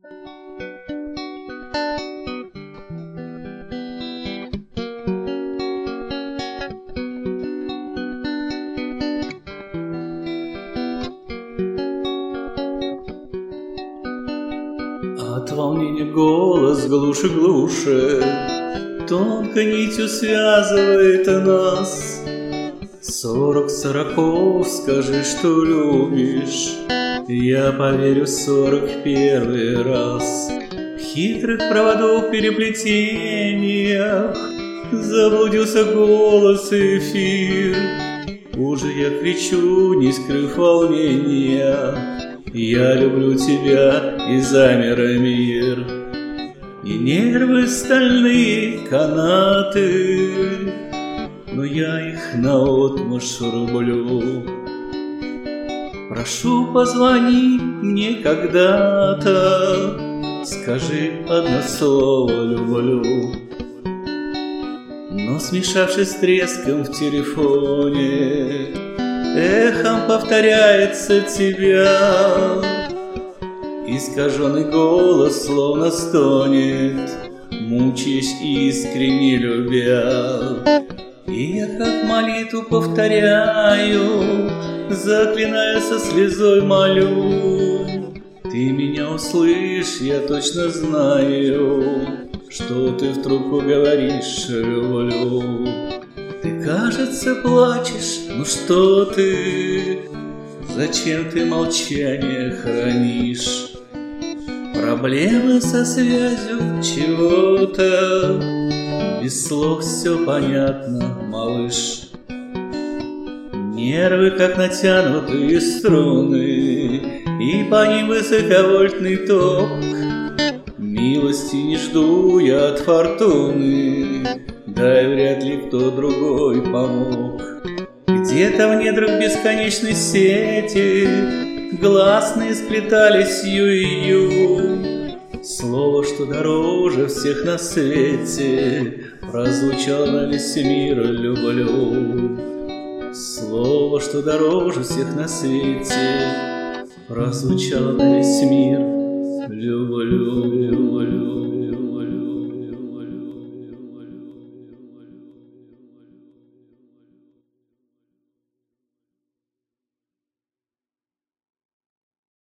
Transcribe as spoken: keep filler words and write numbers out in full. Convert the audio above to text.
От волнения голос глуше, глуше, тонкой нитью связывает нас. Сорок сороков, скажи, что любишь, я поверю сорок первый раз. В хитрых проводов переплетениях заблудился голос и эфир. Уже я кричу, не скрыв волнения, я люблю тебя, и замер мир. И нервы стальные канаты, но я их наотмашь рублю. Прошу, позвони мне когда-то, скажи одно слово «люблю». Но смешавшись с треском в телефоне, эхом повторяется тебя. Искаженный голос словно стонет, мучаясь искренне любя. И я как молитву повторяю, заклиная со слезой молю. Ты меня услышь, я точно знаю, что ты в трубку говоришь «люблю». Ты, кажется, плачешь, ну что ты? Зачем ты молчание хранишь? Проблемы со связью чего-то, без слов все понятно, малыш. Нервы, как натянутые струны, и по ним высоковольтный ток. Милости не жду я от фортуны, да и вряд ли кто другой помог. Где-то в недрах бесконечной сети гласные сплетались ю-ю. Слово, что дороже всех на свете, прозвучало на весь мир «люблю». Слово, что дороже всех на свете, прозвучало на весь мир «люблю, люблю».